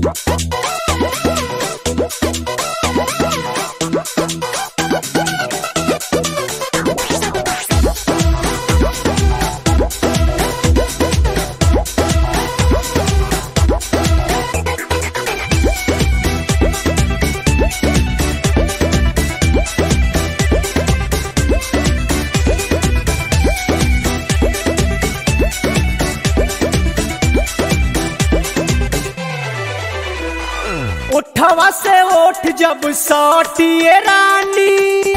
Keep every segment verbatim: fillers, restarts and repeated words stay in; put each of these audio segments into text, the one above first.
उठवा से उठ जब सौटिए रानी,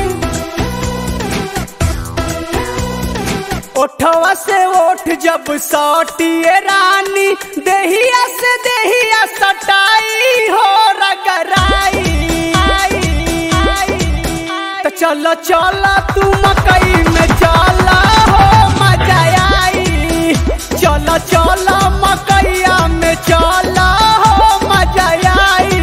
उठवा से उठ जब सौटिए रानी, देहिया से देहिया सटाई हो रगराई। तो चलो चलो तू मकई में चला हो मजा आई, चलो चलो मकैया में चला हो मजा आई।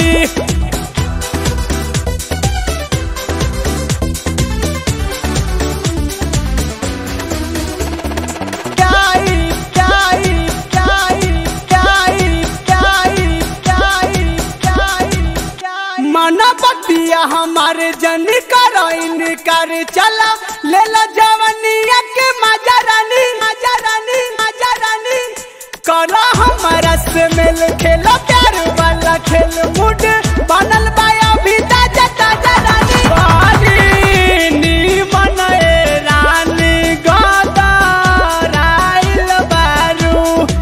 मनपतिया हमारे जन कराइन कर चला, ले लो जवनिया के मजा रानी, मजा रानी, मजा रानी। कला हमारा से मिल खेला प्यार वाला खेल, मुड बनल बाया भी ताजा ताजा रानी। बारी नी मनाए रानी गदर आइल बारू,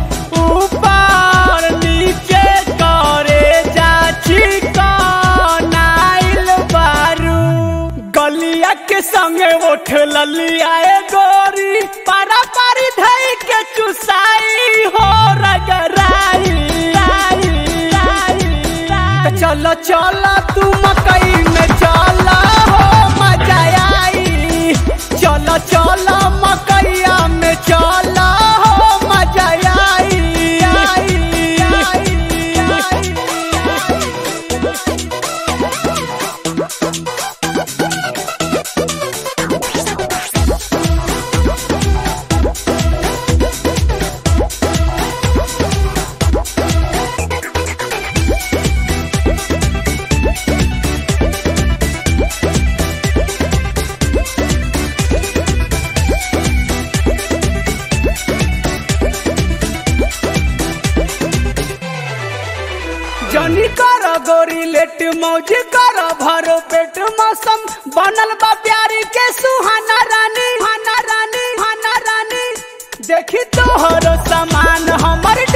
ऊपर नीचे करे जाची गलिया के संगे उठ ललिया गोरी, पारा पारी धई के चुसाई हो रगराई। चलो चलो तू मकई में चला हो मजा आई, चलो चलो मकैया में चला हो मजा आई। जनी कर गोरी लेट मौज कर भरो पेट, मौसम बनल बा प्यारी के सुहाना रानी, हाना रानी, हाना रानी। देखी तोहर सामान हमर